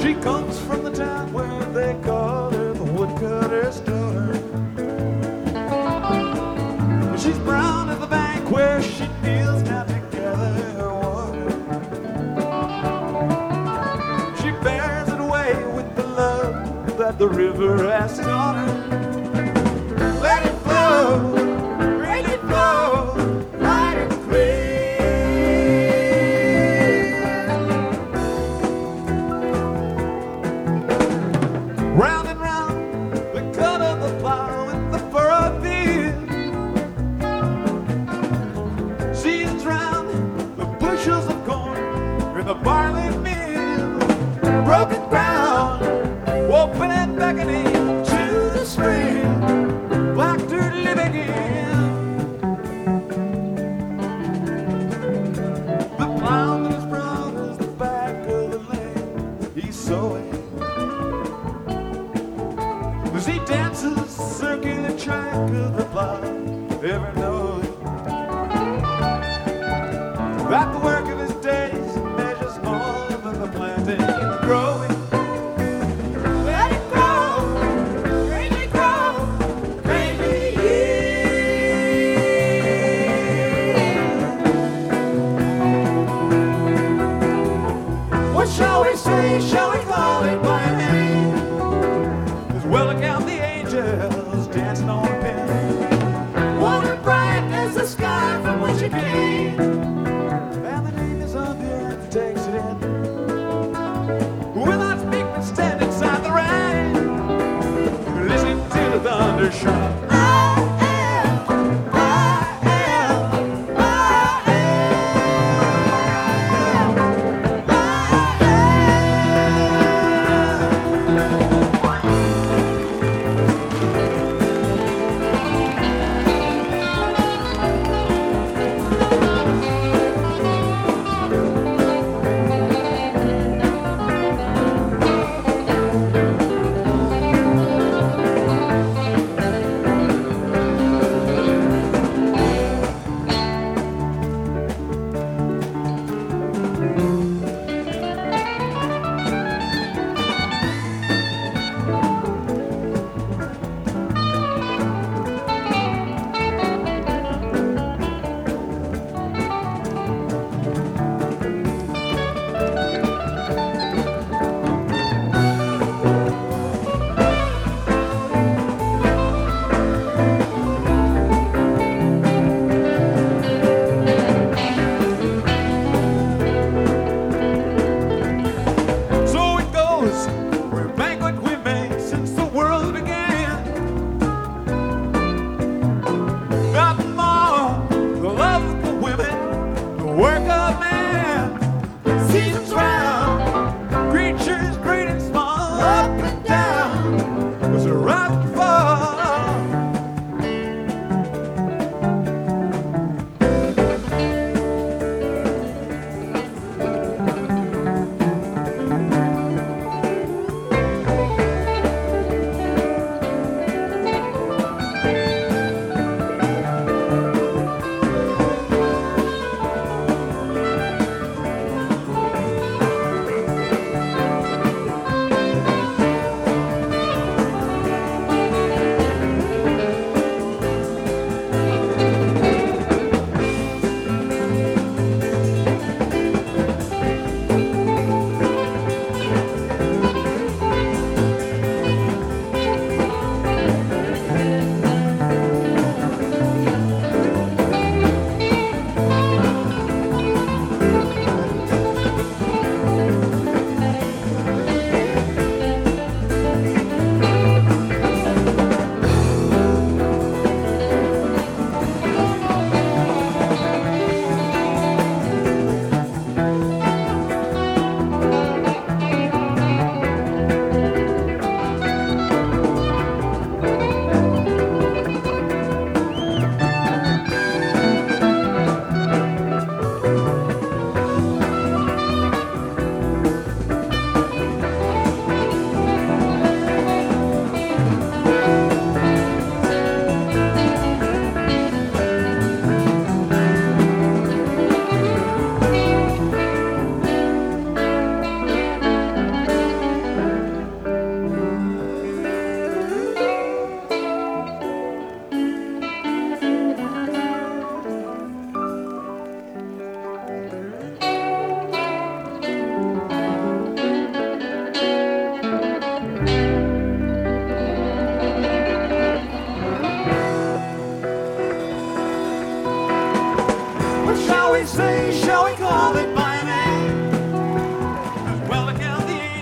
She comes from the town where they call her the woodcutter's daughter. She's brown at the bank where she kneels down to gather her water. She bears it away with the love that the river has taught her. Let it flow, make it flow, light and clear. Round and round, the cut of the plow with the furrowed field. She's drowned the bushels of corn in the barley mill. Broken ground, open and beckoning to the spring. Black dirt living in. The plowman is brown as the back of the land he's sowing. As he dances circular track of the plow, ever knowing that the work of his days measures more than the planting and growing. Let it grow, make it grow, make it yield. What shall we say? Shall we call it by name? As well account the angels dancing on a pin. Water bright as the sky from which it came. And the name is on the earth that takes it in. Will not speak but stand inside the rain. Listen to the thunder shout.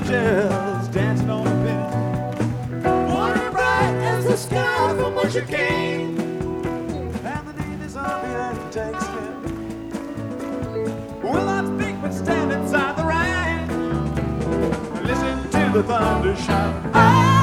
angels dancing on a pin. Water bright as the sky from which you came, and the name is on the earth takes skin. Will not speak but stand inside the rain, listen to the thunder shout.